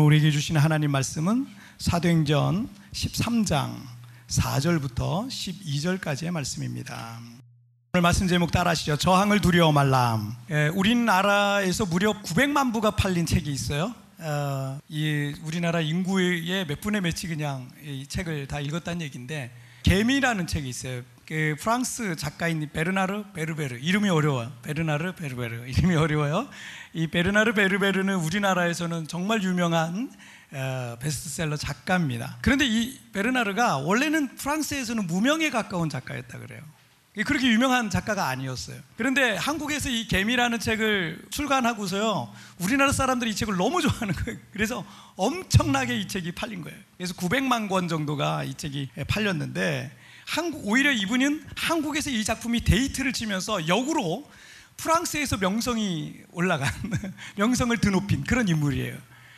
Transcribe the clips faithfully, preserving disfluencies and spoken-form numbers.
우리에게 주시는 하나님 말씀은 사도행전 십삼 장 사 절부터 십이 절까지의 말씀입니다. 오늘 말씀 제목 따라하시죠. 저항을 두려워 말람. 예, 우리나라에서 무려 구백만 부가 팔린 책이 있어요. 어, 이 우리나라 인구의 몇 분의 몇이 그냥 이 책을 다 읽었다는 얘기인데, 개미라는 책이 있어요. 그 프랑스 작가인 베르나르 베르베르, 이름이 어려워요. 베르나르 베르베르 이름이 어려워요. 이 베르나르 베르베르는 우리나라에서는 정말 유명한 어, 베스트셀러 작가입니다. 그런데 이 베르나르가 원래는 프랑스에서는 무명에 가까운 작가였다 그래요. 그렇게 유명한 작가가 아니었어요. 그런데 한국에서 이 개미라는 책을 출간하고서요, 우리나라 사람들이 이 책을 너무 좋아하는 거예요. 그래서 엄청나게 이 책이 팔린 거예요. 그래서 구백만 권 정도가 이 책이 팔렸는데, 한국, 오히려 이분은 한국에서 이 작품이 데이트를 치면서 역으로 프랑스에서 명성이 올라간 명성을 드높인 그런 인물이에요.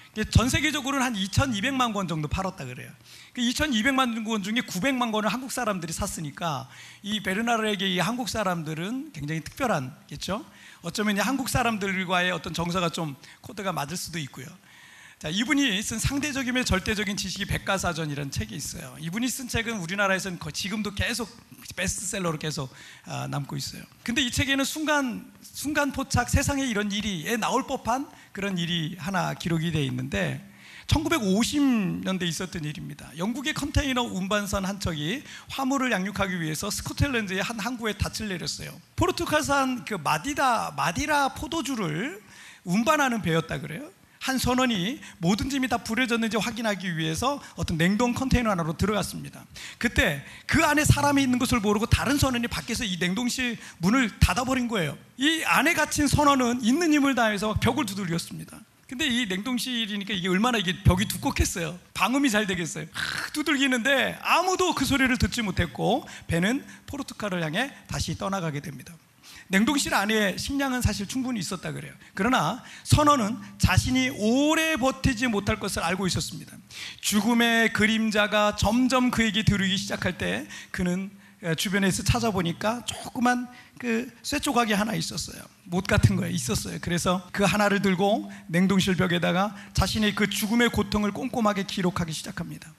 전 세계적으로는 한 이천이백만 권 정도 팔았다 그래요. 그 이천이백만 권 중에 구백만 권을 한국 사람들이 샀으니까 이 베르나르에게 이 한국 사람들은 굉장히 특별한겠죠. 어쩌면 한국 사람들과의 어떤 정서가 좀 코드가 맞을 수도 있고요. 자, 이분이 쓴 상대적이며 절대적인 지식이 백과사전이라는 책이 있어요. 이분이 쓴 책은 우리나라에서는 지금도 계속 베스트셀러로 계속 남고 있어요. 근데 이 책에는 순간 순간 포착, 세상에 이런 일이 나올 법한 그런 일이 하나 기록이 되어 있는데, 천구백오십 년대에 있었던 일입니다. 영국의 컨테이너 운반선 한 척이 화물을 양육하기 위해서 스코틀랜드의 한 항구에 닻을 내렸어요. 포르투갈산 그 마디다 마디라 포도주를 운반하는 배였다 그래요. 한 선원이 모든 짐이 다 부려졌는지 확인하기 위해서 어떤 냉동 컨테이너 안으로 들어갔습니다. 그때 그 안에 사람이 있는 것을 모르고 다른 선원이 밖에서 이 냉동실 문을 닫아버린 거예요. 이 안에 갇힌 선원은 있는 힘을 다해서 벽을 두들겼습니다. 근데 이 냉동실이니까 이게 얼마나 이게 벽이 두껍겠어요. 방음이 잘 되겠어요. 하, 두들기는데 아무도 그 소리를 듣지 못했고, 배는 포르투갈을 향해 다시 떠나가게 됩니다. 냉동실 안에 식량은 사실 충분히 있었다 그래요. 그러나 선원은 자신이 오래 버티지 못할 것을 알고 있었습니다. 죽음의 그림자가 점점 그에게 들이기 시작할 때 그는 주변에서 찾아보니까 조그만 그 쇠조각이 하나 있었어요. 못 같은 거에 있었어요. 그래서 그 하나를 들고 냉동실 벽에다가 자신의 그 죽음의 고통을 꼼꼼하게 기록하기 시작합니다.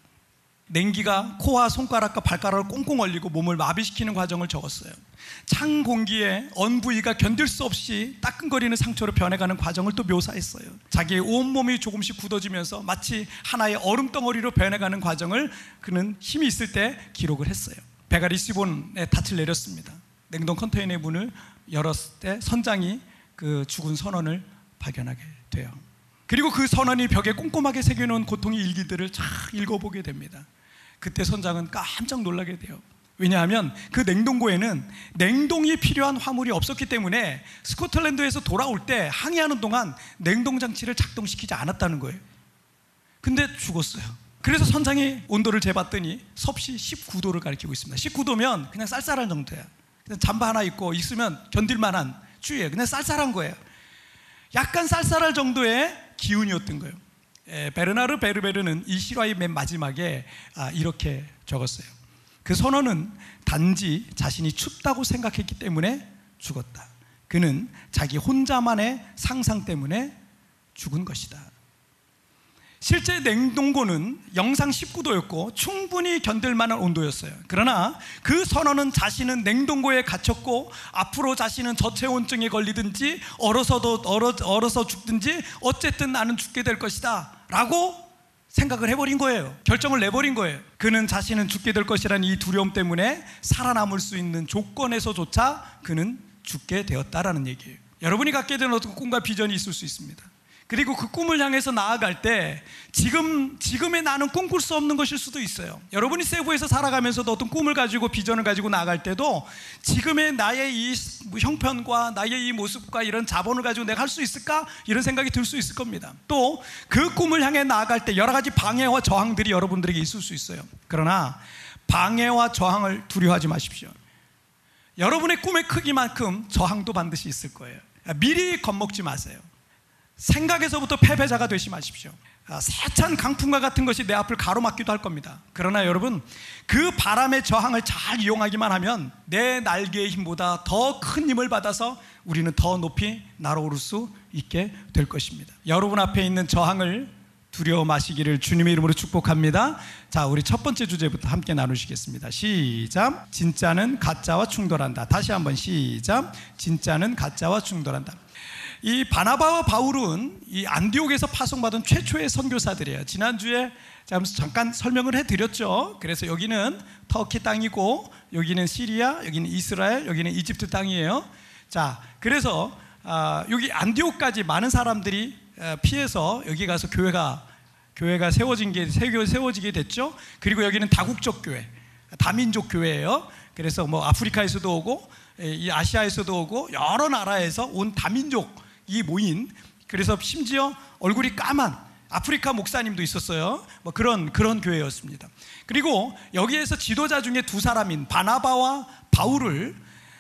냉기가 코와 손가락과 발가락을 꽁꽁 얼리고 몸을 마비시키는 과정을 적었어요. 찬 공기에 언 부위가 견딜 수 없이 따끔거리는 상처로 변해가는 과정을 또 묘사했어요. 자기의 온몸이 조금씩 굳어지면서 마치 하나의 얼음덩어리로 변해가는 과정을 그는 힘이 있을 때 기록을 했어요. 배가 리스본에 닻을 내렸습니다. 냉동 컨테이너의 문을 열었을 때 선장이 그 죽은 선원을 발견하게 돼요. 그리고 그 선원이 벽에 꼼꼼하게 새겨놓은 고통의 일기들을 쫙 읽어보게 됩니다. 그때 선장은 깜짝 놀라게 돼요. 왜냐하면 그 냉동고에는 냉동이 필요한 화물이 없었기 때문에 스코틀랜드에서 돌아올 때 항해하는 동안 냉동장치를 작동시키지 않았다는 거예요. 근데 죽었어요. 그래서 선장이 온도를 재봤더니 섭씨 십구 도를 가리키고 있습니다. 십구 도면 그냥 쌀쌀한 정도야. 그냥 잠바 하나 입고 있으면 견딜만한 추위예요. 그냥 쌀쌀한 거예요. 약간 쌀쌀할 정도의 기운이었던 거예요. 에, 베르나르 베르베르는 이 실화의 맨 마지막에 아, 이렇게 적었어요. 그 선원은 단지 자신이 춥다고 생각했기 때문에 죽었다. 그는 자기 혼자만의 상상 때문에 죽은 것이다. 실제 냉동고는 영상 십구 도였고 충분히 견딜 만한 온도였어요. 그러나 그 선원은 자신은 냉동고에 갇혔고 앞으로 자신은 저체온증에 걸리든지 얼어서도 얼어, 얼어서 죽든지 어쨌든 나는 죽게 될 것이다 라고 생각을 해버린 거예요. 결정을 내버린 거예요. 그는 자신은 죽게 될 것이라는 이 두려움 때문에 살아남을 수 있는 조건에서조차 그는 죽게 되었다라는 얘기예요. 여러분이 갖게 된 어떤 꿈과 비전이 있을 수 있습니다. 그리고 그 꿈을 향해서 나아갈 때 지금, 지금의 나는 꿈꿀 수 없는 것일 수도 있어요. 여러분이 세부에서 살아가면서도 어떤 꿈을 가지고 비전을 가지고 나아갈 때도 지금의 나의 이 형편과 나의 이 모습과 이런 자본을 가지고 내가 할 수 있을까? 이런 생각이 들 수 있을 겁니다. 또 그 꿈을 향해 나아갈 때 여러 가지 방해와 저항들이 여러분들에게 있을 수 있어요. 그러나 방해와 저항을 두려워하지 마십시오. 여러분의 꿈의 크기만큼 저항도 반드시 있을 거예요. 미리 겁먹지 마세요. 생각에서부터 패배자가 되지 마십시오. 세찬 강풍과 같은 것이 내 앞을 가로막기도 할 겁니다. 그러나 여러분, 그 바람의 저항을 잘 이용하기만 하면 내 날개의 힘보다 더 큰 힘을 받아서 우리는 더 높이 날아오를 수 있게 될 것입니다. 여러분 앞에 있는 저항을 두려워 마시기를 주님의 이름으로 축복합니다. 자, 우리 첫 번째 주제부터 함께 나누시겠습니다. 시작. 진짜는 가짜와 충돌한다. 다시 한번 시작. 진짜는 가짜와 충돌한다. 이 바나바와 바울은 이 안디옥에서 파송받은 최초의 선교사들이에요. 지난주에 잠깐 설명을 해드렸죠. 그래서 여기는 터키 땅이고, 여기는 시리아, 여기는 이스라엘, 여기는 이집트 땅이에요. 자, 그래서 아, 여기 안디옥까지 많은 사람들이 피해서 여기 가서 교회가 교회가 세워진 게 세워지게 됐죠. 그리고 여기는 다국적 교회, 다민족 교회예요. 그래서 뭐 아프리카에서도 오고, 이 아시아에서도 오고, 여러 나라에서 온 다민족이 모인, 그래서 심지어 얼굴이 까만 아프리카 목사님도 있었어요. 뭐 그런 그런 교회였습니다. 그리고 여기에서 지도자 중에 두 사람인 바나바와 바울을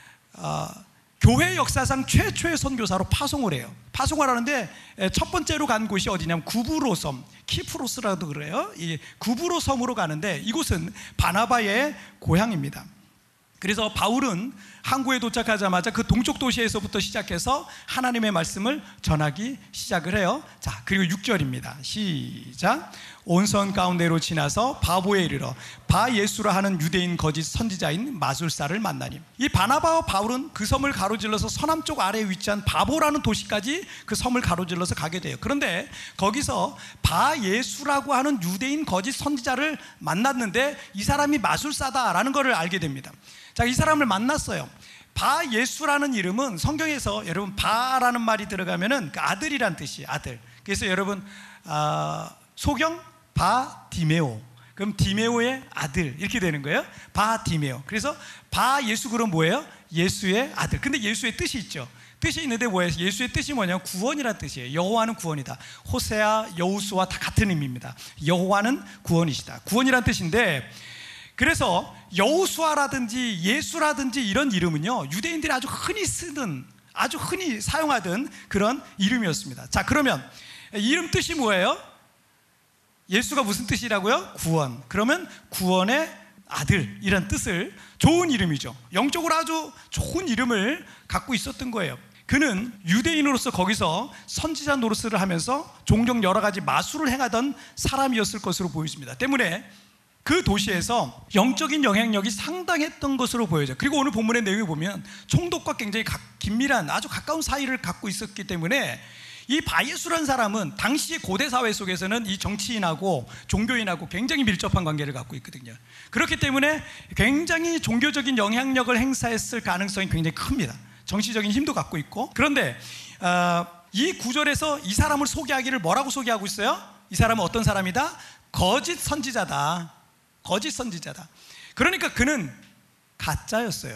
어, 교회 역사상 최초의 선교사로 파송을 해요. 파송을 하는데 첫 번째로 간 곳이 어디냐면 구브로 섬, 키프로스라도 그래요. 이 구브로 섬으로 가는데 이곳은 바나바의 고향입니다. 그래서 바울은 항구에 도착하자마자 그 동쪽 도시에서부터 시작해서 하나님의 말씀을 전하기 시작을 해요. 자, 그리고 육 절입니다. 시작. 온선 가운데로 지나서 바보에 이르러 바 예수라 하는 유대인 거짓 선지자인 마술사를 만나니. 이 바나바와 바울은 그 섬을 가로질러서 서남쪽 아래에 위치한 바보라는 도시까지 그 섬을 가로질러서 가게 돼요. 그런데 거기서 바 예수라고 하는 유대인 거짓 선지자를 만났는데 이 사람이 마술사다라는 것을 알게 됩니다. 자, 이 사람을 만났어요. 바 예수라는 이름은 성경에서 여러분 바라는 말이 들어가면은 그 아들이란 뜻이에요. 아들. 그래서 여러분 어, 소경 바 디메오, 그럼 디메오의 아들 이렇게 되는 거예요. 바 디메오. 그래서 바 예수, 그럼 뭐예요? 예수의 아들. 근데 예수의 뜻이 있죠. 뜻이 있는데 뭐예요? 예수의 뜻이 뭐냐면 구원이라는 뜻이에요. 여호와는 구원이다. 호세아, 여호수아 다 같은 의미입니다. 여호와는 구원이시다. 구원이라는 뜻인데, 그래서 여호수아라든지 예수라든지 이런 이름은요, 유대인들이 아주 흔히 쓰는, 아주 흔히 사용하던 그런 이름이었습니다. 자, 그러면 이름 뜻이 뭐예요? 예수가 무슨 뜻이라고요? 구원. 그러면 구원의 아들이란 뜻을, 좋은 이름이죠. 영적으로 아주 좋은 이름을 갖고 있었던 거예요. 그는 유대인으로서 거기서 선지자 노릇을 하면서 종종 여러 가지 마술을 행하던 사람이었을 것으로 보여집니다. 때문에 그 도시에서 영적인 영향력이 상당했던 것으로 보여져요. 그리고 오늘 본문의 내용을 보면 총독과 굉장히 긴밀한 아주 가까운 사이를 갖고 있었기 때문에 이 바예수라는 사람은 당시의 고대 사회 속에서는 이 정치인하고 종교인하고 굉장히 밀접한 관계를 갖고 있거든요. 그렇기 때문에 굉장히 종교적인 영향력을 행사했을 가능성이 굉장히 큽니다. 정치적인 힘도 갖고 있고. 그런데 어, 이 구절에서 이 사람을 소개하기를 뭐라고 소개하고 있어요? 이 사람은 어떤 사람이다? 거짓 선지자다. 거짓 선지자다. 그러니까 그는 가짜였어요.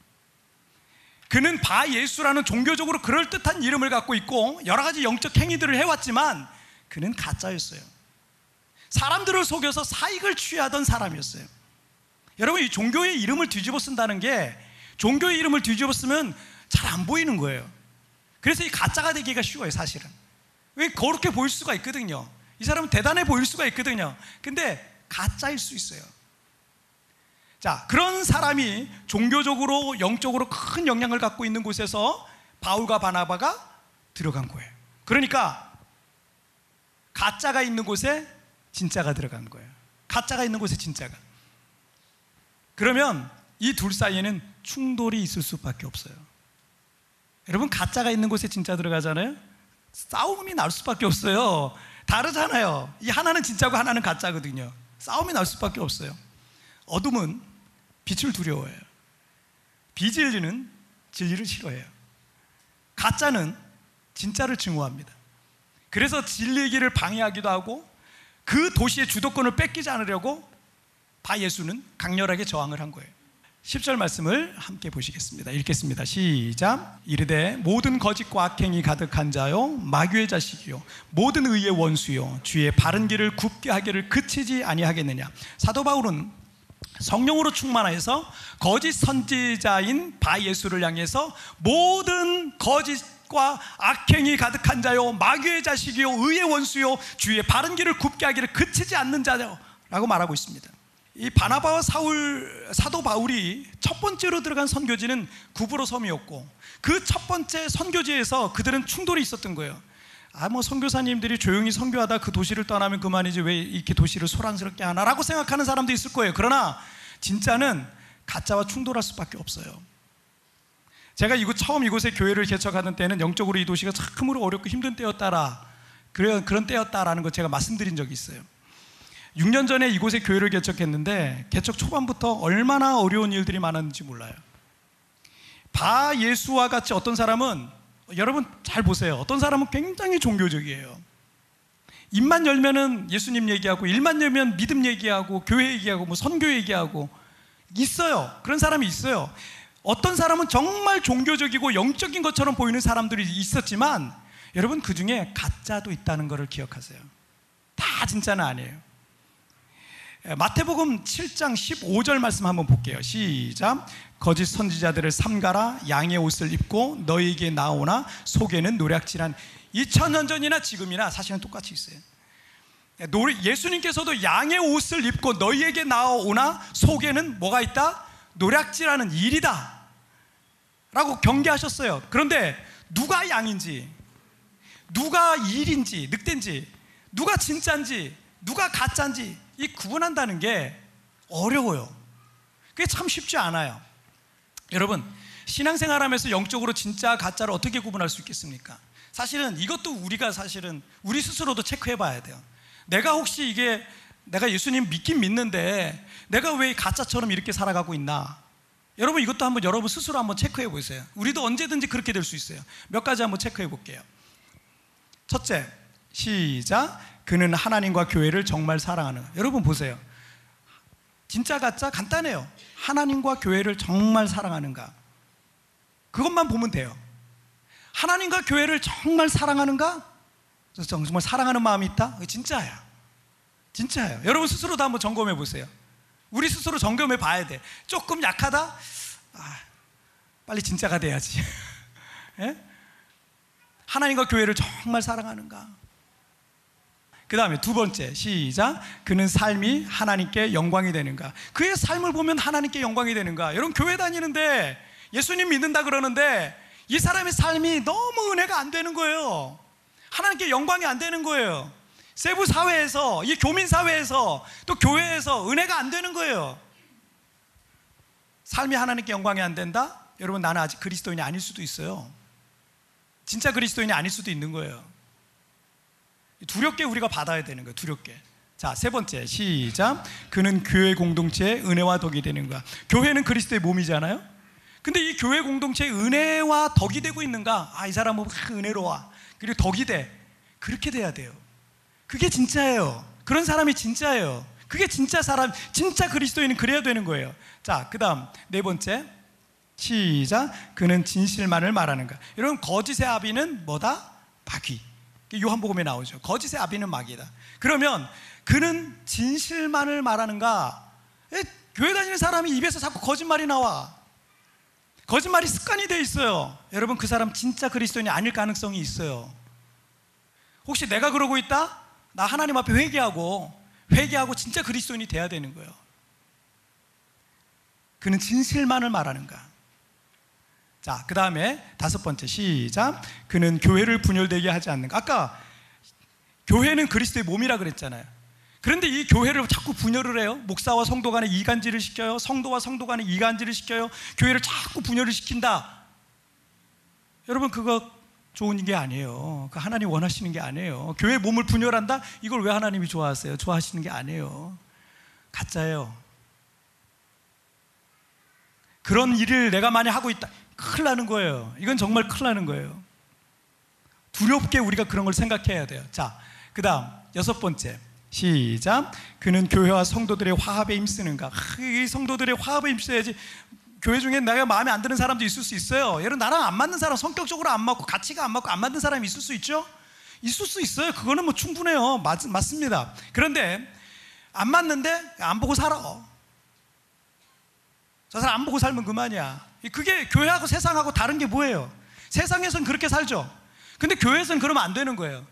그는 바 예수라는 종교적으로 그럴듯한 이름을 갖고 있고 여러 가지 영적 행위들을 해왔지만 그는 가짜였어요. 사람들을 속여서 사익을 취하던 사람이었어요. 여러분, 이 종교의 이름을 뒤집어 쓴다는 게, 종교의 이름을 뒤집어 쓰면 잘 안 보이는 거예요. 그래서 이 가짜가 되기가 쉬워요. 사실은 왜 그렇게 보일 수가 있거든요. 이 사람은 대단해 보일 수가 있거든요. 근데 가짜일 수 있어요. 자, 그런 사람이 종교적으로 영적으로 큰 영향을 갖고 있는 곳에서 바울과 바나바가 들어간 거예요. 그러니까 가짜가 있는 곳에 진짜가 들어간 거예요. 가짜가 있는 곳에 진짜가. 그러면 이 둘 사이에는 충돌이 있을 수밖에 없어요. 여러분, 가짜가 있는 곳에 진짜 들어가잖아요. 싸움이 날 수밖에 없어요. 다르잖아요. 이 하나는 진짜고 하나는 가짜거든요. 싸움이 날 수밖에 없어요. 어둠은 빛을 두려워해요. 비진리는 진리를 싫어해요. 가짜는 진짜를 증오합니다. 그래서 진리의 길을 방해하기도 하고 그 도시의 주도권을 뺏기지 않으려고 바 예수는 강렬하게 저항을 한 거예요. 십 절 말씀을 함께 보시겠습니다. 읽겠습니다. 시작. 이르되 모든 거짓과 악행이 가득한 자요 마귀의 자식이요 모든 의의 원수요 주의 바른 길을 굽게 하기를 그치지 아니하겠느냐. 사도 바울은 성령으로 충만해서 거짓 선지자인 바 예수를 향해서 모든 거짓과 악행이 가득한 자요 마귀의 자식이요 의의 원수요 주의 바른 길을 굽게 하기를 그치지 않는 자요 라고 말하고 있습니다. 이 바나바와 사울, 사도 바울이 첫 번째로 들어간 선교지는 구브로 섬이었고 그 첫 번째 선교지에서 그들은 충돌이 있었던 거예요. 아, 뭐 선교사님들이 조용히 선교하다 그 도시를 떠나면 그만이지 왜 이렇게 도시를 소란스럽게 하나라고 생각하는 사람도 있을 거예요. 그러나 진짜는 가짜와 충돌할 수밖에 없어요. 제가 이곳 처음 이곳에 교회를 개척하던 때는 영적으로 이 도시가 참으로 어렵고 힘든 때였다라 그런 그런 때였다라는 걸 제가 말씀드린 적이 있어요. 육 년 전에 이곳에 교회를 개척했는데 개척 초반부터 얼마나 어려운 일들이 많았는지 몰라요. 바 예수와 같이 어떤 사람은, 여러분 잘 보세요, 어떤 사람은 굉장히 종교적이에요. 입만 열면은 예수님 얘기하고, 일만 열면 믿음 얘기하고, 교회 얘기하고, 뭐 선교 얘기하고 있어요. 그런 사람이 있어요. 어떤 사람은 정말 종교적이고 영적인 것처럼 보이는 사람들이 있었지만, 여러분 그 중에 가짜도 있다는 것을 기억하세요. 다 진짜는 아니에요. 마태복음 칠 장 십오 절 말씀 한번 볼게요. 시작. 거짓 선지자들을 삼가라. 양의 옷을 입고 너희에게 나오나 속에는 노략질한. 이천 년 전이나 지금이나 사실은 똑같이 있어요. 예수님께서도 양의 옷을 입고 너희에게 나오나 속에는 뭐가 있다? 노략질하는 일이다 라고 경계하셨어요. 그런데 누가 양인지, 누가 일인지, 늑대인지, 누가 진짜인지, 누가 가짜인지 이 구분한다는 게 어려워요. 그게 참 쉽지 않아요. 여러분, 신앙생활하면서 영적으로 진짜 가짜를 어떻게 구분할 수 있겠습니까? 사실은 이것도 우리가 사실은 우리 스스로도 체크해 봐야 돼요. 내가 혹시 이게 내가 예수님 믿긴 믿는데 내가 왜 가짜처럼 이렇게 살아가고 있나? 여러분 이것도 한번 여러분 스스로 한번 체크해 보세요. 우리도 언제든지 그렇게 될 수 있어요. 몇 가지 한번 체크해 볼게요. 첫째, 시작. 그는 하나님과 교회를 정말 사랑하는. 여러분 보세요. 진짜 가짜 간단해요. 하나님과 교회를 정말 사랑하는가? 그것만 보면 돼요. 하나님과 교회를 정말 사랑하는가? 정말 사랑하는 마음이 있다? 진짜야. 진짜예요. 여러분 스스로도 한번 점검해 보세요. 우리 스스로 점검해 봐야 돼. 조금 약하다? 아, 빨리 진짜가 돼야지. 예? 하나님과 교회를 정말 사랑하는가? 그 다음에 두 번째, 시작. 그는 삶이 하나님께 영광이 되는가? 그의 삶을 보면 하나님께 영광이 되는가? 여러분 교회 다니는데 예수님 믿는다 그러는데 이 사람의 삶이 너무 은혜가 안 되는 거예요. 하나님께 영광이 안 되는 거예요. 세부 사회에서, 이 교민 사회에서, 또 교회에서 은혜가 안 되는 거예요. 삶이 하나님께 영광이 안 된다? 여러분 나는 아직 그리스도인이 아닐 수도 있어요. 진짜 그리스도인이 아닐 수도 있는 거예요. 두렵게 우리가 받아야 되는 거예요. 두렵게. 자, 세 번째, 시작. 그는 교회 공동체의 은혜와 덕이 되는가? 교회는 그리스도의 몸이잖아요. 근데 이 교회 공동체의 은혜와 덕이 되고 있는가? 아, 이 사람은 은혜로워. 그리고 덕이 돼. 그렇게 돼야 돼요. 그게 진짜예요. 그런 사람이 진짜예요. 그게 진짜 사람, 진짜 그리스도인은 그래야 되는 거예요. 자, 그 다음 네 번째, 시작. 그는 진실만을 말하는가? 여러분 거짓의 아비는 뭐다? 마귀. 요한복음에 나오죠. 거짓의 아비는 마귀다. 그러면 그는 진실만을 말하는가? 에, 교회 다니는 사람이 입에서 자꾸 거짓말이 나와. 거짓말이 습관이 돼 있어요. 여러분 그 사람 진짜 그리스도인이 아닐 가능성이 있어요. 혹시 내가 그러고 있다? 나 하나님 앞에 회개하고 회개하고 진짜 그리스도인이 돼야 되는 거예요. 그는 진실만을 말하는가? 자, 그 다음에 다섯 번째, 시작. 그는 교회를 분열되게 하지 않는가? 아까 교회는 그리스도의 몸이라 그랬잖아요. 그런데 이 교회를 자꾸 분열을 해요. 목사와 성도 간에 이간질을 시켜요. 성도와 성도 간에 이간질을 시켜요. 교회를 자꾸 분열을 시킨다. 여러분 그거 좋은 게 아니에요. 그 하나님 원하시는 게 아니에요. 교회 몸을 분열한다? 이걸 왜 하나님이 좋아하세요? 좋아하시는 게 아니에요. 가짜예요. 그런 일을 내가 많이 하고 있다, 큰일 나는 거예요. 이건 정말 큰일 나는 거예요. 두렵게 우리가 그런 걸 생각해야 돼요. 자, 그 다음 여섯 번째, 시작. 그는 교회와 성도들의 화합에 힘쓰는가? 아, 이 성도들의 화합에 힘써야지. 교회 중에 내가 마음에 안 드는 사람도 있을 수 있어요. 여러분 나랑 안 맞는 사람, 성격적으로 안 맞고 가치가 안 맞고 안 맞는 사람이 있을 수 있죠? 있을 수 있어요. 그거는 뭐 충분해요. 맞, 맞습니다. 그런데 안 맞는데 안 보고 살아. 저 사람 안 보고 살면 그만이야. 그게 교회하고 세상하고 다른 게 뭐예요? 세상에서는 그렇게 살죠. 근데 교회에서는 그러면 안 되는 거예요.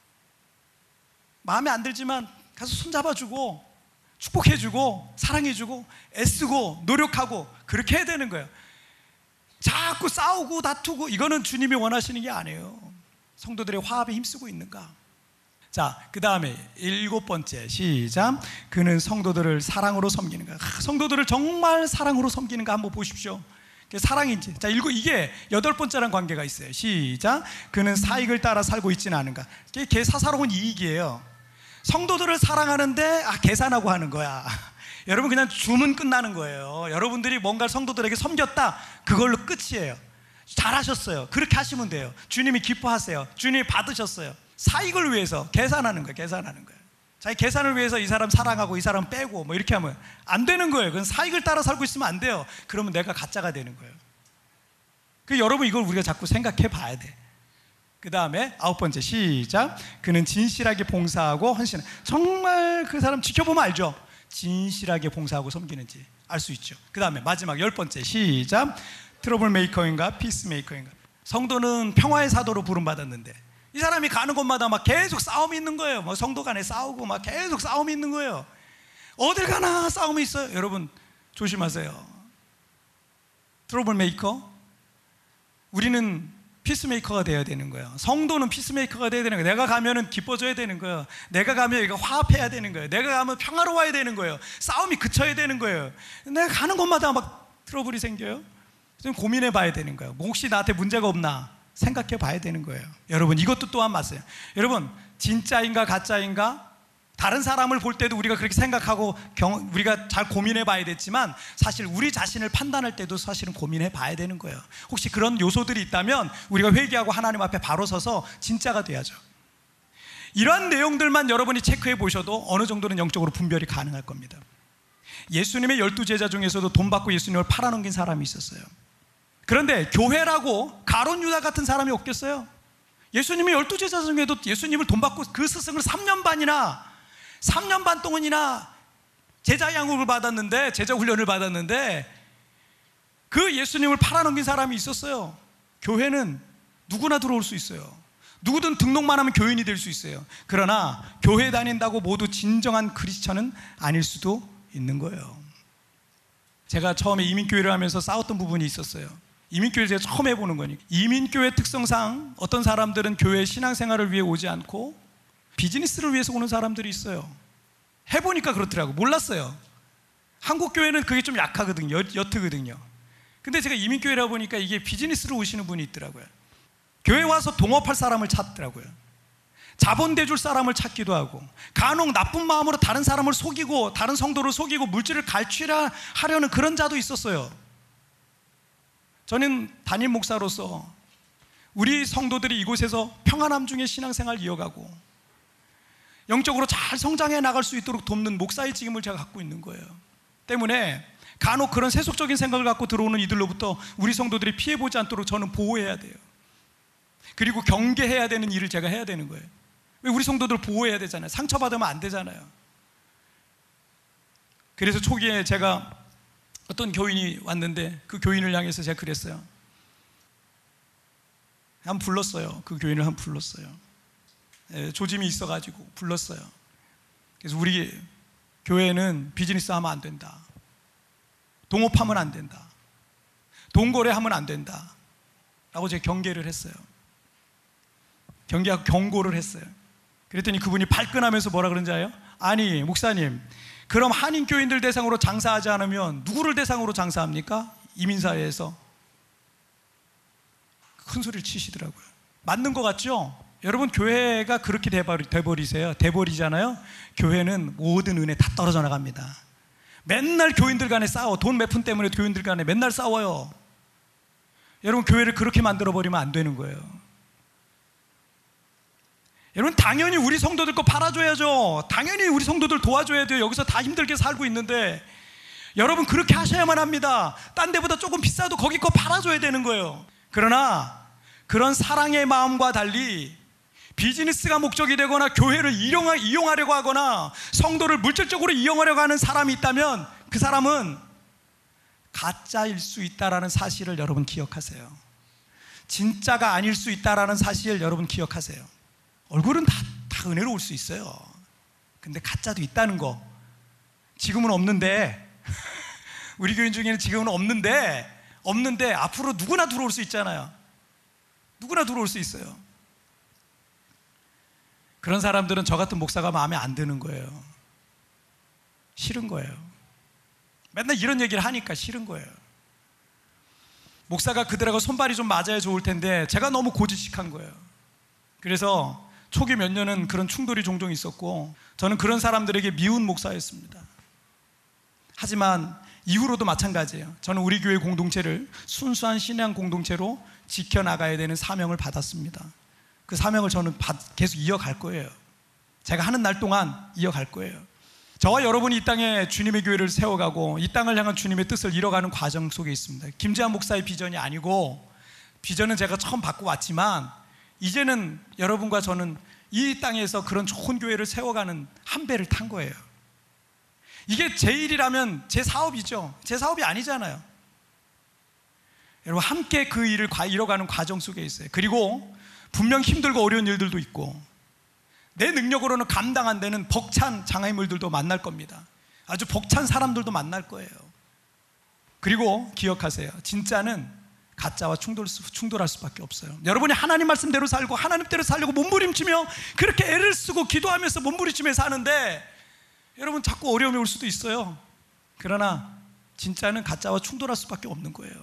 마음에 안 들지만 가서 손잡아주고 축복해주고 사랑해주고 애쓰고 노력하고 그렇게 해야 되는 거예요. 자꾸 싸우고 다투고 이거는 주님이 원하시는 게 아니에요. 성도들의 화합에 힘쓰고 있는가? 자, 그 다음에 일곱 번째, 시작. 그는 성도들을 사랑으로 섬기는가? 아, 성도들을 정말 사랑으로 섬기는가 한번 보십시오. 그게 사랑인지. 자, 일곱, 이게 여덟 번째랑 관계가 있어요. 시작. 그는 사익을 따라 살고 있지는 않은가? 이게 개 사사로운 이익이에요. 성도들을 사랑하는데 아, 계산하고 하는 거야. 여러분, 그냥 주문 끝나는 거예요. 여러분들이 뭔가 성도들에게 섬겼다, 그걸로 끝이에요. 잘하셨어요. 그렇게 하시면 돼요. 주님이 기뻐하세요. 주님이 받으셨어요. 사익을 위해서 계산하는 거예요. 계산하는 거예요. 자기 계산을 위해서 이 사람 사랑하고 이 사람 빼고 뭐 이렇게 하면 안 되는 거예요. 그건 사익을 따라 살고 있으면 안 돼요. 그러면 내가 가짜가 되는 거예요. 그 여러분, 이걸 우리가 자꾸 생각해 봐야 돼. 그 다음에 아홉 번째, 시작. 그는 진실하게 봉사하고 헌신. 정말 그 사람 지켜보면 알죠. 진실하게 봉사하고 섬기는지 알 수 있죠. 그 다음에 마지막 열 번째, 시작. 트러블 메이커인가 피스 메이커인가? 성도는 평화의 사도로 부름받았는데 이 사람이 가는 곳마다 막 계속 싸움이 있는 거예요. 뭐 성도 간에 싸우고 막 계속 싸움이 있는 거예요. 어딜 가나 싸움이 있어요. 여러분 조심하세요. 트러블 메이커? 우리는 피스메이커가 되어야 되는 거예요. 성도는 피스메이커가 되어야 되는 거예요. 내가 가면은 기뻐져야 되는 거예요. 내가 가면 이거 화합해야 되는 거예요. 내가 가면 평화로워야 되는 거예요. 싸움이 그쳐야 되는 거예요. 내가 가는 곳마다 막 트러블이 생겨요. 좀 고민해 봐야 되는 거예요. 뭐 혹시 나한테 문제가 없나 생각해 봐야 되는 거예요. 여러분, 이것도 또한 맞아요. 여러분, 진짜인가 가짜인가 다른 사람을 볼 때도 우리가 그렇게 생각하고 경, 우리가 잘 고민해 봐야 됐지만 사실 우리 자신을 판단할 때도 사실은 고민해 봐야 되는 거예요. 혹시 그런 요소들이 있다면 우리가 회개하고 하나님 앞에 바로 서서 진짜가 돼야죠. 이러한 내용들만 여러분이 체크해 보셔도 어느 정도는 영적으로 분별이 가능할 겁니다. 예수님의 열두 제자 중에서도 돈 받고 예수님을 팔아넘긴 사람이 있었어요. 그런데 교회라고 가룟 유다 같은 사람이 없겠어요? 예수님의 열두 제자 중에도 예수님을 돈 받고 그 스승을 삼 년 반이나 삼 년 반 동안이나 제자 양육을 받았는데, 제자 훈련을 받았는데 그 예수님을 팔아넘긴 사람이 있었어요. 교회는 누구나 들어올 수 있어요. 누구든 등록만 하면 교인이 될 수 있어요. 그러나 교회 다닌다고 모두 진정한 크리스천은 아닐 수도 있는 거예요. 제가 처음에 이민교회를 하면서 싸웠던 부분이 있었어요. 이민교회를 제가 처음 해보는 거니까. 이민교회 특성상 어떤 사람들은 교회 신앙생활을 위해 오지 않고 비즈니스를 위해서 오는 사람들이 있어요. 해보니까 그렇더라고요. 몰랐어요. 한국 교회는 그게 좀 약하거든요. 옅, 옅거든요. 근데 제가 이민교회라 보니까 이게 비즈니스로 오시는 분이 있더라고요. 교회 와서 동업할 사람을 찾더라고요. 자본 대줄 사람을 찾기도 하고, 간혹 나쁜 마음으로 다른 사람을 속이고 다른 성도를 속이고 물질을 갈취하려는 그런 자도 있었어요. 저는 담임 목사로서 우리 성도들이 이곳에서 평안함 중에 신앙생활 이어가고 영적으로 잘 성장해 나갈 수 있도록 돕는 목사의 직임을 제가 갖고 있는 거예요. 때문에 간혹 그런 세속적인 생각을 갖고 들어오는 이들로부터 우리 성도들이 피해보지 않도록 저는 보호해야 돼요. 그리고 경계해야 되는 일을 제가 해야 되는 거예요. 왜 우리 성도들 보호해야 되잖아요. 상처받으면 안 되잖아요. 그래서 초기에 제가 어떤 교인이 왔는데 그 교인을 향해서 제가 그랬어요. 한번 불렀어요. 그 교인을 한번 불렀어요. 예, 조짐이 있어가지고 불렀어요. 그래서 우리 교회는 비즈니스 하면 안 된다. 동업하면 안 된다. 돈거래하면 안 된다. 라고 제가 경계를 했어요. 경계하고 경고를 했어요. 그랬더니 그분이 발끈하면서 뭐라 그런지 알아요? 아니 목사님, 그럼 한인교인들 대상으로 장사하지 않으면 누구를 대상으로 장사합니까? 이민사회에서. 큰 소리를 치시더라고요. 맞는 것 같죠? 여러분, 교회가 그렇게 돼버리, 돼버리세요. 돼버리잖아요. 교회는 모든 은혜 다 떨어져 나갑니다. 맨날 교인들 간에 싸워. 돈 몇 푼 때문에 교인들 간에 맨날 싸워요. 여러분, 교회를 그렇게 만들어버리면 안 되는 거예요. 여러분, 당연히 우리 성도들 거 팔아줘야죠. 당연히 우리 성도들 도와줘야 돼요. 여기서 다 힘들게 살고 있는데 여러분, 그렇게 하셔야만 합니다. 딴 데보다 조금 비싸도 거기 거 팔아줘야 되는 거예요. 그러나 그런 사랑의 마음과 달리 비즈니스가 목적이 되거나 교회를 이용하, 이용하려고 하거나 성도를 물질적으로 이용하려고 하는 사람이 있다면 그 사람은 가짜일 수 있다는 사실을 여러분 기억하세요. 진짜가 아닐 수 있다는 사실을 여러분 기억하세요. 얼굴은 다, 다 은혜로울 수 있어요. 근데 가짜도 있다는 거. 지금은 없는데 우리 교인 중에는 지금은 없는데 없는데 앞으로 누구나 들어올 수 있잖아요. 누구나 들어올 수 있어요. 그런 사람들은 저 같은 목사가 마음에 안 드는 거예요. 싫은 거예요. 맨날 이런 얘기를 하니까 싫은 거예요. 목사가 그들하고 손발이 좀 맞아야 좋을 텐데 제가 너무 고지식한 거예요. 그래서 초기 몇 년은 그런 충돌이 종종 있었고 저는 그런 사람들에게 미운 목사였습니다. 하지만 이후로도 마찬가지예요. 저는 우리 교회 공동체를 순수한 신앙 공동체로 지켜나가야 되는 사명을 받았습니다. 그 사명을 저는 계속 이어갈 거예요. 제가 하는 날 동안 이어갈 거예요. 저와 여러분이 이 땅에 주님의 교회를 세워가고 이 땅을 향한 주님의 뜻을 이뤄가는 과정 속에 있습니다. 김재한 목사의 비전이 아니고, 비전은 제가 처음 받고 왔지만 이제는 여러분과 저는 이 땅에서 그런 좋은 교회를 세워가는 한 배를 탄 거예요. 이게 제 일이라면 제 사업이죠. 제 사업이 아니잖아요. 여러분, 함께 그 일을 이뤄가는 과정 속에 있어요. 그리고 분명 힘들고 어려운 일들도 있고 내 능력으로는 감당 안 되는 벅찬 장애물들도 만날 겁니다. 아주 벅찬 사람들도 만날 거예요. 그리고 기억하세요. 진짜는 가짜와 충돌, 충돌할 수밖에 없어요. 여러분이 하나님 말씀대로 살고 하나님대로 살려고 몸부림치며 그렇게 애를 쓰고 기도하면서 몸부림치며 사는데 여러분 자꾸 어려움이 올 수도 있어요. 그러나 진짜는 가짜와 충돌할 수밖에 없는 거예요.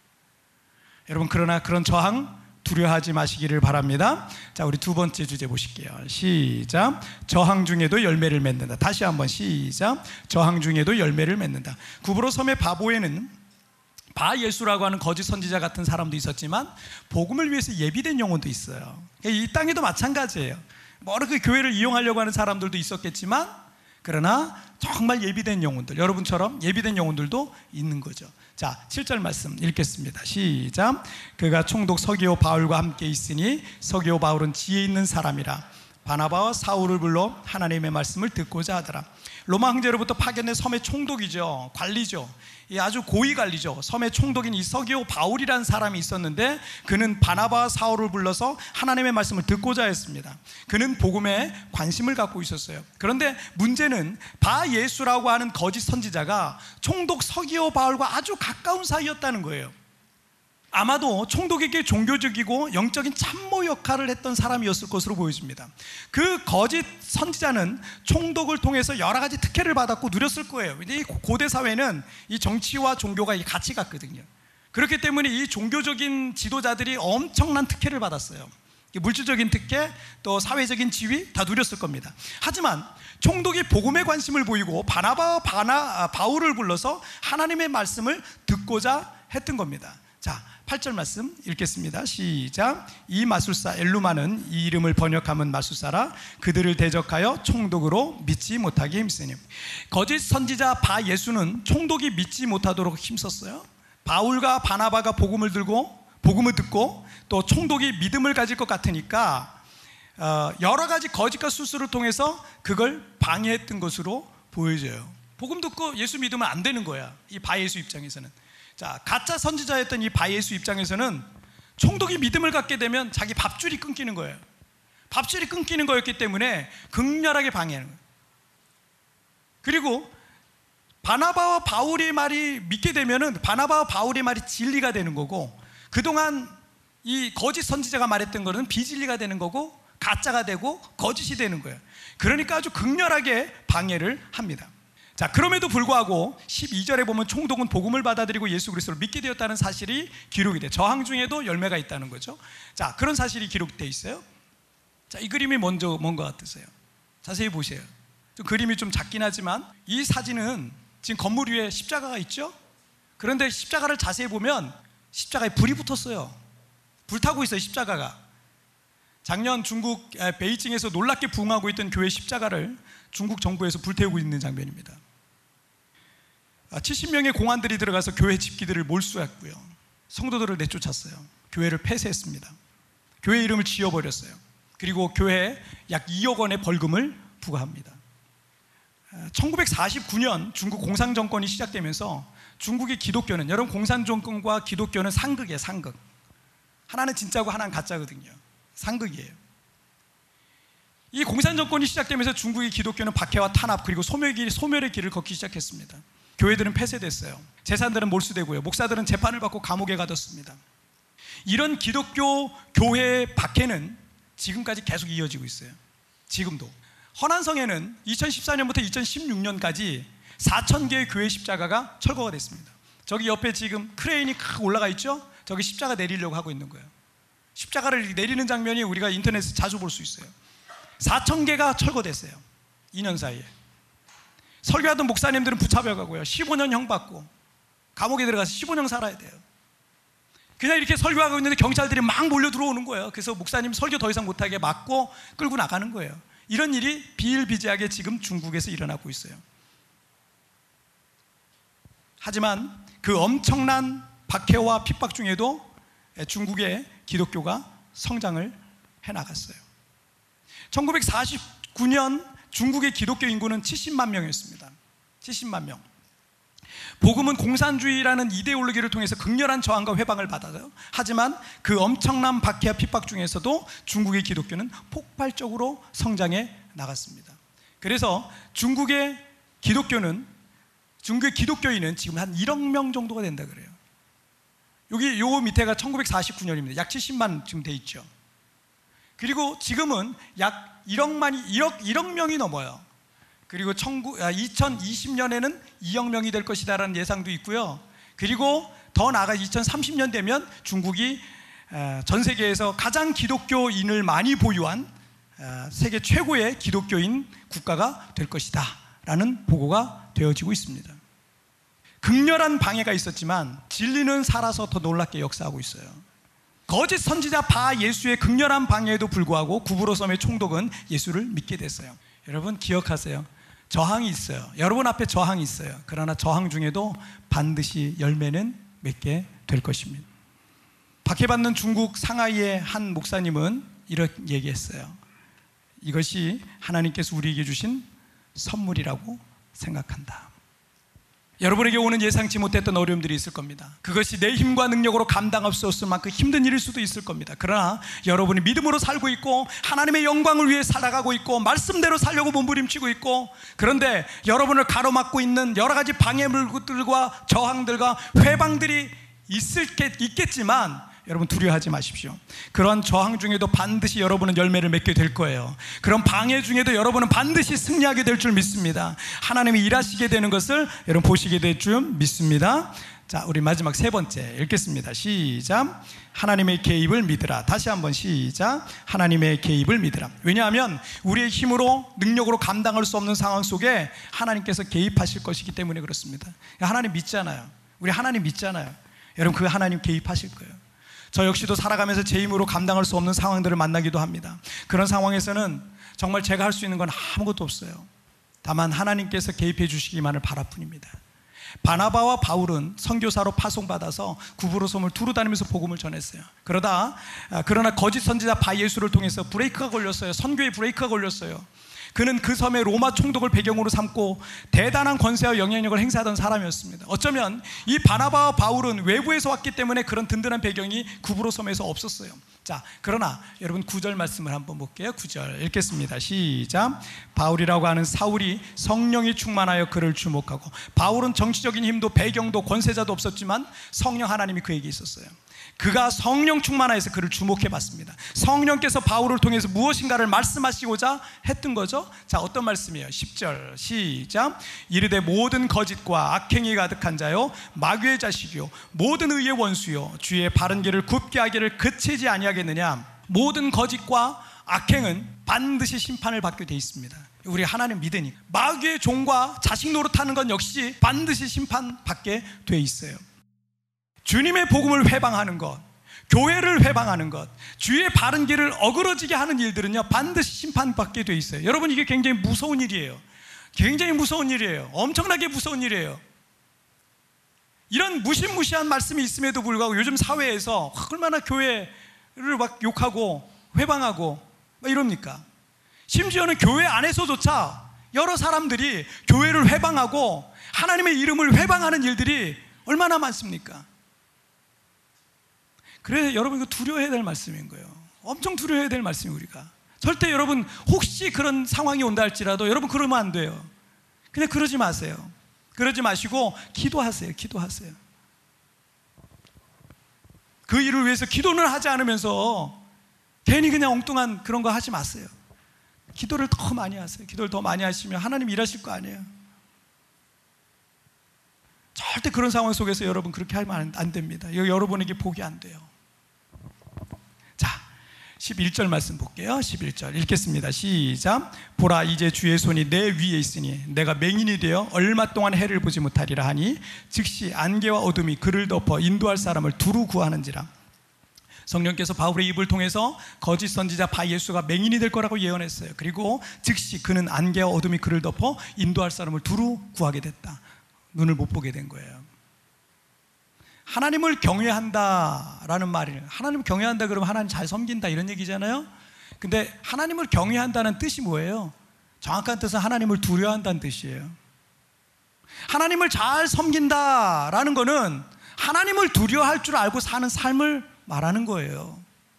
여러분, 그러나 그런 저항 두려워하지 마시기를 바랍니다. 자, 우리 두 번째 주제 보실게요. 시작. 저항 중에도 열매를 맺는다. 다시 한번 시작. 저항 중에도 열매를 맺는다. 구브로 섬의 바보에는 바예수라고 하는 거짓 선지자 같은 사람도 있었지만 복음을 위해서 예비된 영혼도 있어요. 이 땅에도 마찬가지예요. 여러 그 교회를 이용하려고 하는 사람들도 있었겠지만 그러나 정말 예비된 영혼들, 여러분처럼 예비된 영혼들도 있는 거죠. 자, 칠 절 말씀 읽겠습니다. 시작. 그가 총독 서기오 바울과 함께 있으니 서기오 바울은 지혜 있는 사람이라 바나바와 사울을 불러 하나님의 말씀을 듣고자 하더라. 로마 황제로부터 파견된 섬의 총독이죠. 관리죠. 이 아주 고위 관리죠. 섬의 총독인 이 서기오 바울이라는 사람이 있었는데 그는 바나바와 사울을 불러서 하나님의 말씀을 듣고자 했습니다. 그는 복음에 관심을 갖고 있었어요. 그런데 문제는 바예수라고 하는 거짓 선지자가 총독 서기오 바울과 아주 가까운 사이였다는 거예요. 아마도 총독에게 종교적이고 영적인 참모 역할을 했던 사람이었을 것으로 보여집니다. 그 거짓 선지자는 총독을 통해서 여러 가지 특혜를 받았고 누렸을 거예요. 이 고대 사회는 이 정치와 종교가 같이 갔거든요. 그렇기 때문에 이 종교적인 지도자들이 엄청난 특혜를 받았어요. 물질적인 특혜, 또 사회적인 지위 다 누렸을 겁니다. 하지만 총독이 복음에 관심을 보이고 바나바와 바나, 바울을 불러서 하나님의 말씀을 듣고자 했던 겁니다. 자, 팔 절 말씀 읽겠습니다. 시작. 이 마술사 엘루마는 이 이름을 번역하면 마술사라 그들을 대적하여 총독으로 믿지 못하게 힘쓰니. 거짓 선지자 바예수는 총독이 믿지 못하도록 힘썼어요. 바울과 바나바가 복음을 들고 복음을 듣고 또 총독이 믿음을 가질 것 같으니까 여러 가지 거짓과 수수를 통해서 그걸 방해했던 것으로 보여져요. 복음 듣고 예수 믿으면 안 되는 거야, 이 바예수 입장에서는. 자, 가짜 선지자였던 이 바예수 입장에서는 총독이 믿음을 갖게 되면 자기 밥줄이 끊기는 거예요. 밥줄이 끊기는 거였기 때문에 극렬하게 방해하는 거예요. 그리고 바나바와 바울의 말이 믿게 되면은 바나바와 바울의 말이 진리가 되는 거고, 그동안 이 거짓 선지자가 말했던 거는 비진리가 되는 거고 가짜가 되고 거짓이 되는 거예요. 그러니까 아주 극렬하게 방해를 합니다. 자, 그럼에도 불구하고 십이 절에 보면 총독은 복음을 받아들이고 예수 그리스도를 믿게 되었다는 사실이 기록이 돼. 저항 중에도 열매가 있다는 거죠. 자, 그런 사실이 기록되어 있어요. 자, 이 그림이 먼저 뭔 것 같으세요? 자세히 보세요. 좀 그림이 좀 작긴 하지만 이 사진은 지금 건물 위에 십자가가 있죠? 그런데 십자가를 자세히 보면 십자가에 불이 붙었어요. 불타고 있어요, 십자가가. 작년 중국 베이징에서 놀랍게 부흥하고 있던 교회 십자가를 중국 정부에서 불태우고 있는 장면입니다. 칠십 명의 공안들이 들어가서 교회 집기들을 몰수했고요, 성도들을 내쫓았어요. 교회를 폐쇄했습니다. 교회 이름을 지워버렸어요. 그리고 교회에 약 이억 원의 벌금을 부과합니다. 천구백사십구 년 중국 공산정권이 시작되면서 중국의 기독교는, 여러분 공산정권과 기독교는 상극이에요. 상극. 하나는 진짜고 하나는 가짜거든요. 상극이에요. 이 공산정권이 시작되면서 중국의 기독교는 박해와 탄압 그리고 소멸의, 길, 소멸의 길을 걷기 시작했습니다. 교회들은 폐쇄됐어요. 재산들은 몰수되고요, 목사들은 재판을 받고 감옥에 가뒀습니다. 이런 기독교 교회의 박해는 지금까지 계속 이어지고 있어요. 지금도. 허난성에는 이천십사 년부터 이천십육 년까지 사천 개의 교회 십자가가 철거가 됐습니다. 저기 옆에 지금 크레인이 크 올라가 있죠? 저기 십자가 내리려고 하고 있는 거예요. 십자가를 내리는 장면이 우리가 인터넷에서 자주 볼 수 있어요. 사천 개가 철거됐어요. 이 년 사이에. 설교하던 목사님들은 붙잡혀가고요. 십오 년 형 받고 감옥에 들어가서 십오 년 살아야 돼요. 그냥 이렇게 설교하고 있는데 경찰들이 막 몰려 들어오는 거예요. 그래서 목사님 설교 더 이상 못하게 막고 끌고 나가는 거예요. 이런 일이 비일비재하게 지금 중국에서 일어나고 있어요. 하지만 그 엄청난 박해와 핍박 중에도 중국의 기독교가 성장을 해나갔어요. 천구백사십구 년 중국의 기독교 인구는 칠십만 명이었습니다. 칠십만 명. 복음은 공산주의라는 이데올로기를 통해서 극렬한 저항과 회방을 받아요. 하지만 그 엄청난 박해와 핍박 중에서도 중국의 기독교는 폭발적으로 성장해 나갔습니다. 그래서 중국의 기독교는 중국의 기독교인은 지금 한 일억 명 정도가 된다 그래요. 여기 요 밑에가 천구백사십구 년입니다. 약 칠십만 지금 돼 있죠. 그리고 지금은 약 일억만이 일억 일억 명이 넘어요. 그리고 이천이십 년에는 이억 명이 될 것이다라는 예상도 있고요. 그리고 더 나아가 이천삼십 년 되면 중국이 전 세계에서 가장 기독교인을 많이 보유한 세계 최고의 기독교인 국가가 될 것이다 라는 보고가 되어지고 있습니다. 극렬한 방해가 있었지만 진리는 살아서 더 놀랍게 역사하고 있어요. 거짓 선지자 바 예수의 극렬한 방해에도 불구하고 구브로섬의 총독은 예수를 믿게 됐어요. 여러분 기억하세요. 저항이 있어요. 여러분 앞에 저항이 있어요. 그러나 저항 중에도 반드시 열매는 맺게 될 것입니다. 박해받는 중국 상하이의 한 목사님은 이렇게 얘기했어요. 이것이 하나님께서 우리에게 주신 선물이라고 생각한다. 여러분에게 오는 예상치 못했던 어려움들이 있을 겁니다. 그것이 내 힘과 능력으로 감당할 수 없을 만큼 힘든 일일 수도 있을 겁니다. 그러나 여러분이 믿음으로 살고 있고 하나님의 영광을 위해 살아가고 있고 말씀대로 살려고 몸부림치고 있고, 그런데 여러분을 가로막고 있는 여러 가지 방해물들과 저항들과 회방들이 있을 게 있겠지만 여러분 두려워하지 마십시오. 그런 저항 중에도 반드시 여러분은 열매를 맺게 될 거예요. 그런 방해 중에도 여러분은 반드시 승리하게 될 줄 믿습니다. 하나님이 일하시게 되는 것을 여러분 보시게 될 줄 믿습니다. 자, 우리 마지막 세 번째 읽겠습니다. 시작. 하나님의 개입을 믿으라. 다시 한번 시작. 하나님의 개입을 믿으라. 왜냐하면 우리의 힘으로 능력으로 감당할 수 없는 상황 속에 하나님께서 개입하실 것이기 때문에 그렇습니다. 하나님 믿잖아요. 우리 하나님 믿잖아요. 여러분 그 하나님 개입하실 거예요. 저 역시도 살아가면서 제 힘으로 감당할 수 없는 상황들을 만나기도 합니다. 그런 상황에서는 정말 제가 할 수 있는 건 아무것도 없어요. 다만 하나님께서 개입해 주시기만을 바랄 뿐입니다. 바나바와 바울은 선교사로 파송받아서 구브로섬을 두루 다니면서 복음을 전했어요. 그러다 그러나 거짓 선지자 바예수를 통해서 브레이크가 걸렸어요. 선교에 브레이크가 걸렸어요. 그는 그 섬의 로마 총독을 배경으로 삼고 대단한 권세와 영향력을 행사하던 사람이었습니다. 어쩌면 이 바나바와 바울은 외부에서 왔기 때문에 그런 든든한 배경이 구브로섬에서 없었어요. 자, 그러나 여러분 구 절 말씀을 한번 볼게요. 구 절 읽겠습니다. 시작. 바울이라고 하는 사울이 성령이 충만하여 그를 주목하고, 바울은 정치적인 힘도 배경도 권세자도 없었지만 성령 하나님이 그에게 있었어요. 그가 성령 충만하여서 그를 주목해 봤습니다. 성령께서 바울을 통해서 무엇인가를 말씀하시고자 했던 거죠. 자, 어떤 말씀이에요? 십 절 시작. 이르되 모든 거짓과 악행이 가득한 자요 마귀의 자식이요 모든 의의 원수요 주의 바른 길을 굽게 하기를 그치지 아니하겠느냐. 모든 거짓과 악행은 반드시 심판을 받게 돼 있습니다. 우리 하나님 믿으니 마귀의 종과 자식 노릇하는 건 역시 반드시 심판받게 돼 있어요. 주님의 복음을 회방하는 것, 교회를 회방하는 것, 주의 바른 길을 어그러지게 하는 일들은요 반드시 심판받게 돼 있어요. 여러분 이게 굉장히 무서운 일이에요. 굉장히 무서운 일이에요. 엄청나게 무서운 일이에요. 이런 무시무시한 말씀이 있음에도 불구하고 요즘 사회에서 얼마나 교회를 막 욕하고 회방하고 막 이럽니까? 심지어는 교회 안에서조차 여러 사람들이 교회를 회방하고 하나님의 이름을 회방하는 일들이 얼마나 많습니까? 그래서 여러분 이거 두려워해야 될 말씀인 거예요. 엄청 두려워해야 될 말씀이 우리가. 절대 여러분 혹시 그런 상황이 온다 할지라도 여러분 그러면 안 돼요. 그냥 그러지 마세요. 그러지 마시고 기도하세요. 기도하세요. 그 일을 위해서 기도는 하지 않으면서 괜히 그냥 엉뚱한 그런 거 하지 마세요. 기도를 더 많이 하세요. 기도를 더 많이 하시면 하나님 일하실 거 아니에요. 절대 그런 상황 속에서 여러분 그렇게 하면 안 됩니다. 이거 여러분에게 복이 안 돼요. 자, 십일 절 말씀 볼게요. 십일 절 읽겠습니다. 시작. 보라, 이제 주의 손이 내 위에 있으니 내가 맹인이 되어 얼마 동안 해를 보지 못하리라 하니 즉시 안개와 어둠이 그를 덮어 인도할 사람을 두루 구하는지라. 성령께서 바울의 입을 통해서 거짓 선지자 바예수가 맹인이 될 거라고 예언했어요. 그리고 즉시 그는 안개와 어둠이 그를 덮어 인도할 사람을 두루 구하게 됐다. 눈을 못 보게 된 거예요. 하나님을 경외한다라는 말이에요. 하나님을 경외한다 그러면 하나님 잘 섬긴다 이런 얘기잖아요. 근데 하나님을 경외한다는 뜻이 뭐예요? 정확한 뜻은 하나님을 두려워한다는 뜻이에요. 하나님을 잘 섬긴다라는 거는 하나님을 두려워할 줄 알고 사는 삶을 말하는 거예요.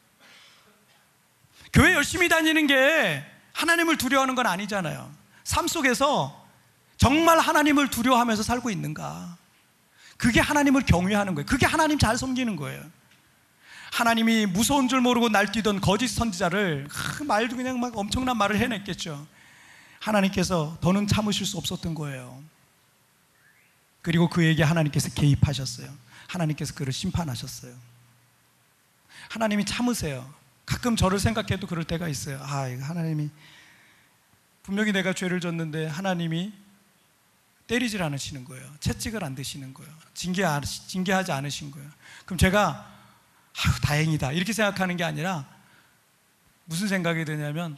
교회 열심히 다니는 게 하나님을 두려워하는 건 아니잖아요. 삶 속에서 정말 하나님을 두려워하면서 살고 있는가? 그게 하나님을 경외하는 거예요. 그게 하나님 잘 섬기는 거예요. 하나님이 무서운 줄 모르고 날뛰던 거짓 선지자를 그 말도 그냥 막 엄청난 말을 해냈겠죠. 하나님께서 더는 참으실 수 없었던 거예요. 그리고 그에게 하나님께서 개입하셨어요. 하나님께서 그를 심판하셨어요. 하나님이 참으세요. 가끔 저를 생각해도 그럴 때가 있어요. 아, 이거 하나님이 분명히 내가 죄를 졌는데 하나님이 때리질 않으시는 거예요. 채찍을 안 드시는 거예요. 징계, 징계하지 않으신 거예요. 그럼 제가 아유, 다행이다 이렇게 생각하는 게 아니라 무슨 생각이 드냐면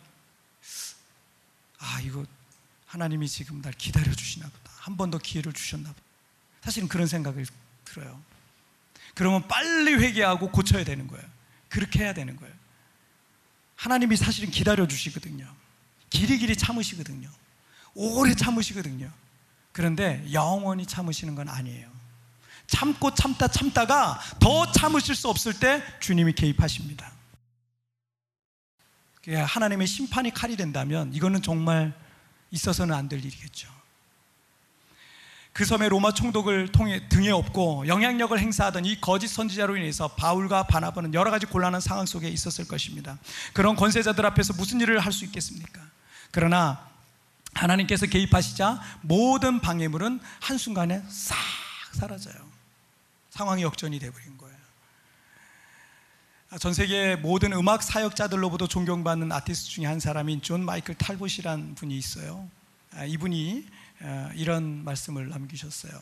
아, 이거 하나님이 지금 날 기다려 주시나 보다. 한 번 더 기회를 주셨나 보다. 사실은 그런 생각이 들어요. 그러면 빨리 회개하고 고쳐야 되는 거예요. 그렇게 해야 되는 거예요. 하나님이 사실은 기다려 주시거든요. 길이길이 참으시거든요. 오래 참으시거든요. 그런데 영원히 참으시는 건 아니에요. 참고 참다 참다가 더 참으실 수 없을 때 주님이 개입하십니다. 하나님의 심판이 칼이 된다면 이거는 정말 있어서는 안 될 일이겠죠. 그 섬의 로마 총독을 통해 등에 업고 영향력을 행사하던 이 거짓 선지자로 인해서 바울과 바나바는 여러 가지 곤란한 상황 속에 있었을 것입니다. 그런 권세자들 앞에서 무슨 일을 할 수 있겠습니까? 그러나 하나님께서 개입하시자 모든 방해물은 한순간에 싹 사라져요. 상황이 역전이 되어버린 거예요. 전 세계 모든 음악 사역자들로부터 존경받는 아티스트 중에 한 사람인 존 마이클 탈봇이라는 분이 있어요. 이분이 이런 말씀을 남기셨어요.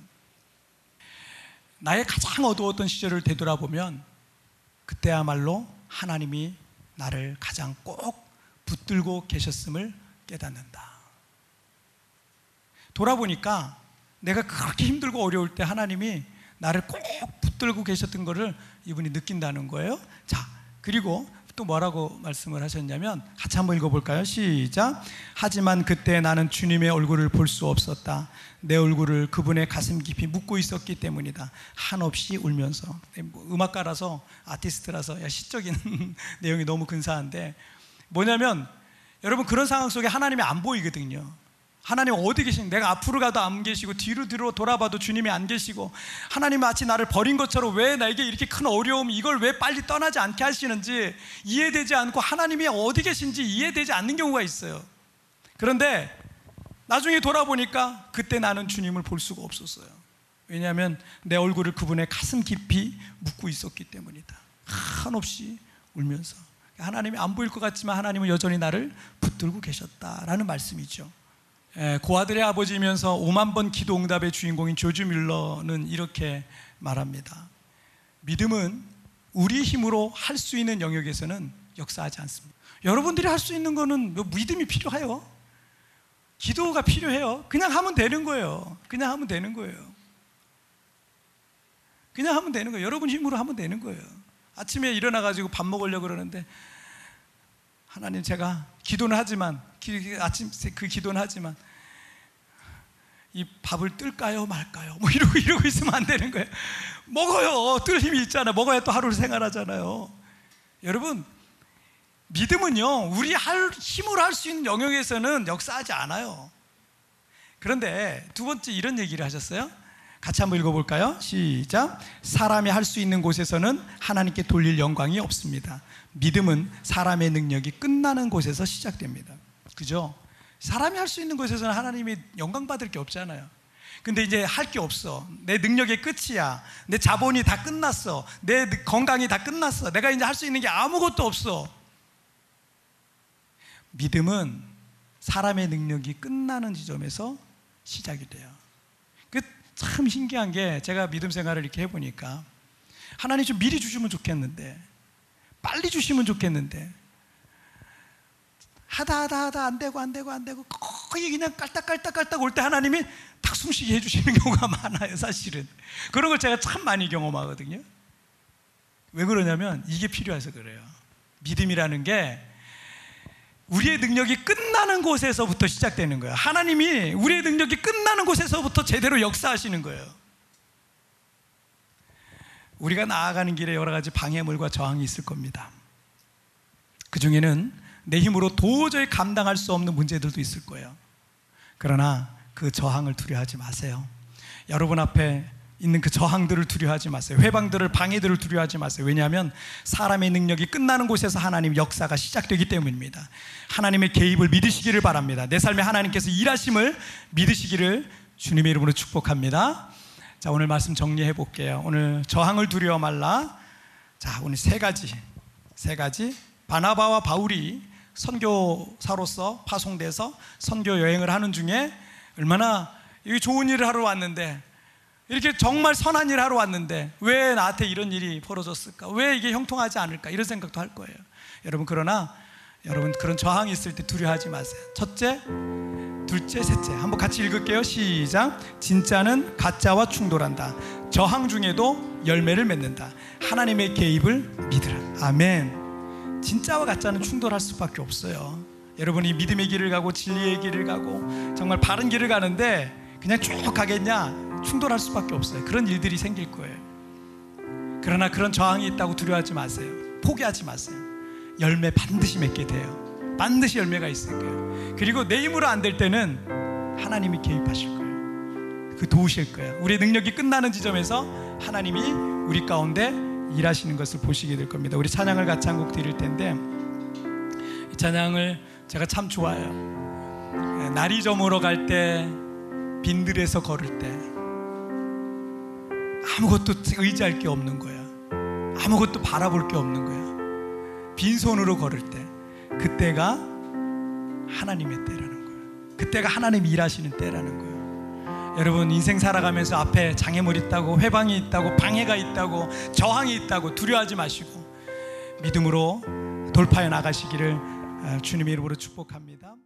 나의 가장 어두웠던 시절을 되돌아보면 그때야말로 하나님이 나를 가장 꼭 붙들고 계셨음을 깨닫는다. 돌아보니까 내가 그렇게 힘들고 어려울 때 하나님이 나를 꼭 붙들고 계셨던 것을 이분이 느낀다는 거예요. 자, 그리고 또 뭐라고 말씀을 하셨냐면 같이 한번 읽어볼까요? 시작. 하지만 그때 나는 주님의 얼굴을 볼 수 없었다. 내 얼굴을 그분의 가슴 깊이 묻고 있었기 때문이다. 한없이 울면서. 음악가라서 아티스트라서 야, 시적인 내용이 너무 근사한데 뭐냐면 여러분 그런 상황 속에 하나님이 안 보이거든요. 하나님 어디 계신? 내가 앞으로 가도 안 계시고 뒤로 뒤로 돌아봐도 주님이 안 계시고 하나님 마치 나를 버린 것처럼 왜 나에게 이렇게 큰 어려움 이걸 왜 빨리 떠나지 않게 하시는지 이해되지 않고 하나님이 어디 계신지 이해되지 않는 경우가 있어요. 그런데 나중에 돌아보니까 그때 나는 주님을 볼 수가 없었어요. 왜냐하면 내 얼굴을 그분의 가슴 깊이 묻고 있었기 때문이다. 한없이 울면서 하나님이 안 보일 것 같지만 하나님은 여전히 나를 붙들고 계셨다라는 말씀이죠. 고아들의 아버지이면서 오만 번 기도 응답의 주인공인 조지 뮬러는 이렇게 말합니다. 믿음은 우리 힘으로 할 수 있는 영역에서는 역사하지 않습니다. 여러분들이 할 수 있는 거는 믿음이 필요해요. 기도가 필요해요. 그냥 하면 되는 거예요. 그냥 하면 되는 거예요. 그냥 하면 되는 거예요. 여러분 힘으로 하면 되는 거예요. 아침에 일어나가지고 밥 먹으려고 그러는데 하나님 제가 기도는 하지만 기, 아침 그 기도는 하지만 이 밥을 뜰까요 말까요 뭐 이러고 이러고 있으면 안 되는 거예요. 먹어요. 뜰 힘이 있잖아요. 먹어야 또 하루를 생활하잖아요. 여러분 믿음은요 우리 할, 힘으로 할 수 있는 영역에서는 역사하지 않아요. 그런데 두 번째 이런 얘기를 하셨어요. 같이 한번 읽어볼까요? 시작. 사람이 할 수 있는 곳에서는 하나님께 돌릴 영광이 없습니다. 믿음은 사람의 능력이 끝나는 곳에서 시작됩니다. 그죠? 사람이 할 수 있는 것에서는 하나님이 영광 받을 게 없잖아요. 근데 이제 할 게 없어. 내 능력의 끝이야. 내 자본이 다 끝났어. 내 건강이 다 끝났어. 내가 이제 할 수 있는 게 아무것도 없어. 믿음은 사람의 능력이 끝나는 지점에서 시작이 돼요. 그 참 신기한 게, 제가 믿음 생활을 이렇게 해보니까 하나님 좀 미리 주시면 좋겠는데, 빨리 주시면 좋겠는데, 하다 하다 하다 안 되고 안 되고 안 되고 거의 그냥 깔딱깔딱깔딱 올 때 하나님이 딱 숨쉬게 해주시는 경우가 많아요. 사실은 그런 걸 제가 참 많이 경험하거든요. 왜 그러냐면 이게 필요해서 그래요. 믿음이라는 게 우리의 능력이 끝나는 곳에서부터 시작되는 거예요. 하나님이 우리의 능력이 끝나는 곳에서부터 제대로 역사하시는 거예요. 우리가 나아가는 길에 여러 가지 방해물과 저항이 있을 겁니다. 그 중에는 내 힘으로 도저히 감당할 수 없는 문제들도 있을 거예요. 그러나 그 저항을 두려워하지 마세요. 여러분 앞에 있는 그 저항들을 두려워하지 마세요. 회방들을, 방해들을 두려워하지 마세요. 왜냐하면 사람의 능력이 끝나는 곳에서 하나님의 역사가 시작되기 때문입니다. 하나님의 개입을 믿으시기를 바랍니다. 내 삶에 하나님께서 일하심을 믿으시기를 주님의 이름으로 축복합니다. 자, 오늘 말씀 정리해 볼게요. 오늘 저항을 두려워 말라. 자, 오늘 세 가지 세 가지 바나바와 바울이 선교사로서 파송돼서 선교 여행을 하는 중에 얼마나 좋은 일을 하러 왔는데, 이렇게 정말 선한 일을 하러 왔는데 왜 나한테 이런 일이 벌어졌을까? 왜 이게 형통하지 않을까? 이런 생각도 할 거예요. 여러분, 그러나 여러분 그런 저항이 있을 때 두려워하지 마세요. 첫째, 둘째, 셋째. 한번 같이 읽을게요. 시작. 진짜는 가짜와 충돌한다. 저항 중에도 열매를 맺는다. 하나님의 개입을 믿으라. 아멘. 진짜와 가짜는 충돌할 수밖에 없어요. 여러분이 믿음의 길을 가고 진리의 길을 가고 정말 바른 길을 가는데 그냥 쭉 가겠냐? 충돌할 수밖에 없어요. 그런 일들이 생길 거예요. 그러나 그런 저항이 있다고 두려워하지 마세요. 포기하지 마세요. 열매 반드시 맺게 돼요. 반드시 열매가 있을 거예요. 그리고 내 힘으로 안 될 때는 하나님이 개입하실 거예요. 그 도우실 거예요. 우리의 능력이 끝나는 지점에서 하나님이 우리 가운데 일하시는 것을 보시게 될 겁니다. 우리 찬양을 같이 한 곡 드릴 텐데, 이 찬양을 제가 참 좋아해요. 날이 저물어 갈 때, 빈들에서 걸을 때 아무것도 의지할 게 없는 거야. 아무것도 바라볼 게 없는 거야. 빈손으로 걸을 때, 그때가 하나님의 때라는 거예요. 그때가 하나님이 일하시는 때라는 거예요. 여러분, 인생 살아가면서 앞에 장애물이 있다고, 회방이 있다고, 방해가 있다고, 저항이 있다고 두려워하지 마시고 믿음으로 돌파해 나가시기를 주님의 이름으로 축복합니다.